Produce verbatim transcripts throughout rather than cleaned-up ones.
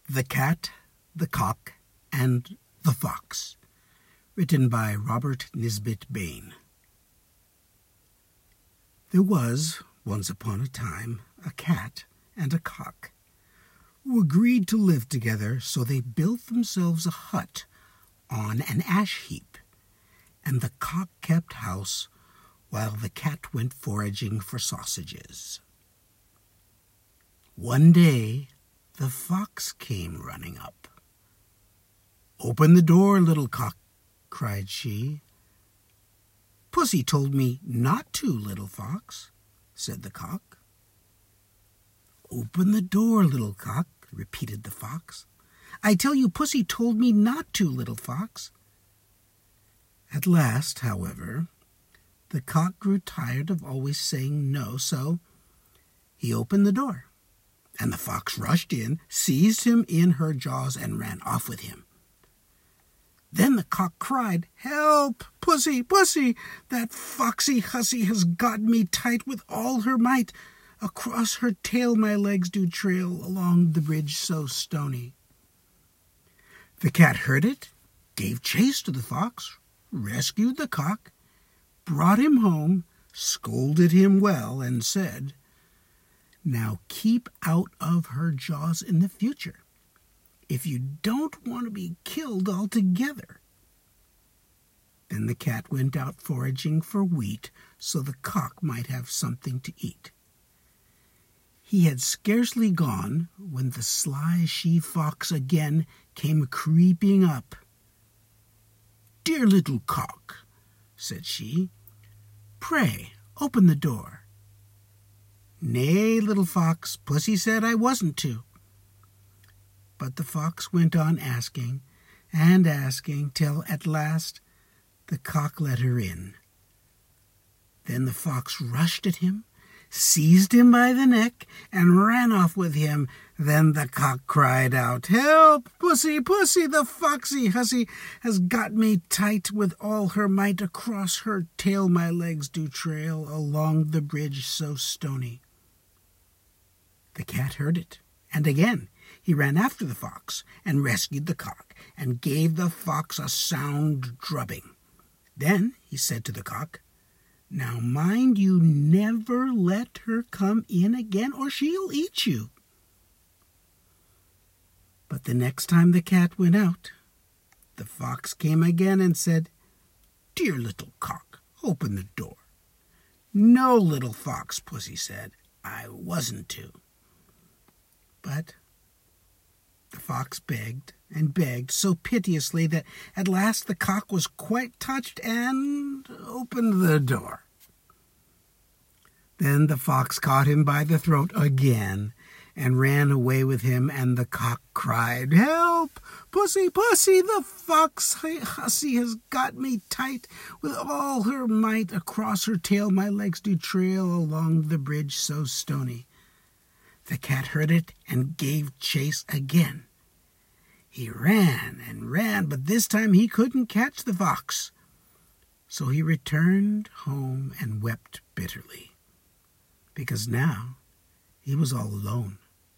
The Cat, the Cock, and the Fox, written by Robert Nisbet Bain. There was, once upon a time, a cat and a cock, who agreed to live together, so they built themselves a hut on an ash heap, and the cock kept house while the cat went foraging for sausages. One day, the fox came running up. "Open the door, little cock," cried she. "Pussy told me not to, little fox," said the cock. "Open the door, little cock," repeated the fox. "I tell you, Pussy told me not to, little fox." At last, however, the cock grew tired of always saying no, so he opened the door, and the fox rushed in, seized him in her jaws, and ran off with him. Then the cock cried, "Help! Pussy, pussy! That foxy hussy has got me tight with all her might. Across her tail my legs do trail, along the bridge so stony." The cat heard it, gave chase to the fox, rescued the cock, brought him home, scolded him well, and said, "Now keep out of her jaws in the future, if you don't want to be killed altogether." Then the cat went out foraging for wheat, so the cock might have something to eat. He had scarcely gone when the sly she-fox again came creeping up. "Dear little cock," said she, "pray open the door." "Nay, little fox, Pussy said I wasn't to." But the fox went on asking and asking, till at last the cock let her in. Then the fox rushed at him, seized him by the neck, and ran off with him. Then the cock cried out, "Help! Pussy, pussy! The foxy hussy has got me tight with all her might. Across her tail my legs do trail, along the bridge so stony." The cat heard it, and again he ran after the fox, and rescued the cock, and gave the fox a sound drubbing. Then he said to the cock, "Now mind you never let her come in again, or she'll eat you." But the next time the cat went out, the fox came again and said, "Dear little cock, open the door." "No, little fox," Pussy said, "I wasn't to." But the fox begged and begged so piteously that at last the cock was quite touched and opened the door. Then the fox caught him by the throat again and ran away with him, and the cock cried, "Help! Pussy, pussy! The foxy hussy has got me tight with all her might. Across her tail my legs do trail, along the bridge so stony." The cat heard it and gave chase again. He ran and ran, but this time he couldn't catch the fox. So he returned home and wept bitterly, because now he was all alone.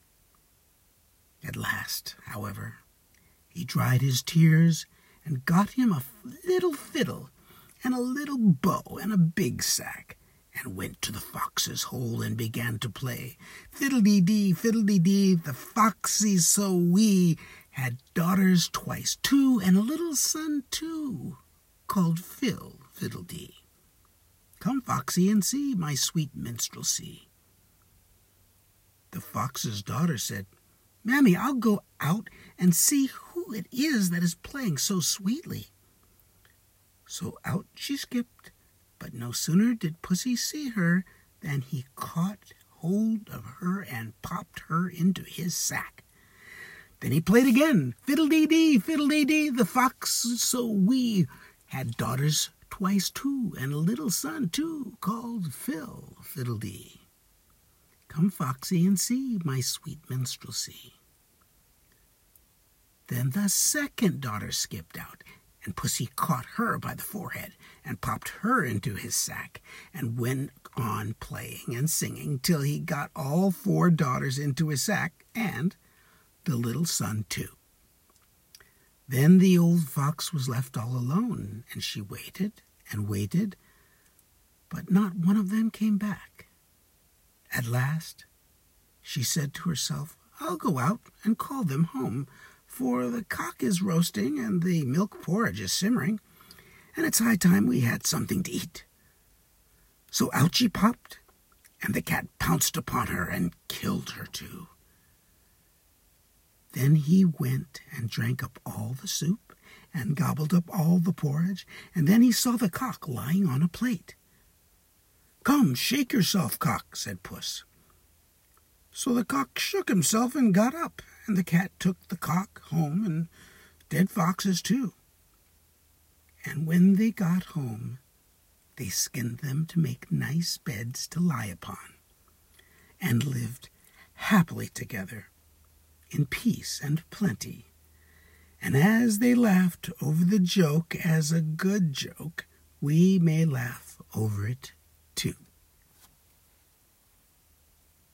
At last, however, he dried his tears and got him a little fiddle and a little bow and a big sack, and went to the fox's hole and began to play. Fiddle-dee-dee, fiddle-dee-dee, the foxy so wee had daughters twice two, and a little son too, called Phil Fiddle-dee. Come, foxy, and see my sweet minstrelsy. The fox's daughter said, "Mammy, I'll go out and see who it is that is playing so sweetly." So out she skipped, but no sooner did Pussy see her than he caught hold of her and popped her into his sack. Then he played again. Fiddle-dee-dee, fiddle-dee-dee, the fox so wee had daughters twice two, and a little son too, called Phil Fiddle-dee. Come, foxy, and see my sweet minstrelsy. Then the second daughter skipped out, and Pussy caught her by the forehead and popped her into his sack, and went on playing and singing till he got all four daughters into his sack, and the little son too. Then the old fox was left all alone, and she waited and waited, but not one of them came back. At last she said to herself, "I'll go out and call them home, for the cock is roasting and the milk porridge is simmering, and it's high time we had something to eat." So out she popped, and the cat pounced upon her and killed her too. Then he went and drank up all the soup and gobbled up all the porridge, and then he saw the cock lying on a plate. "Come, shake yourself, cock," said Puss. So the cock shook himself and got up, and the cat took the cock home and dead foxes too. And when they got home, they skinned them to make nice beds to lie upon, and lived happily together in peace and plenty. And as they laughed over the joke as a good joke, we may laugh over it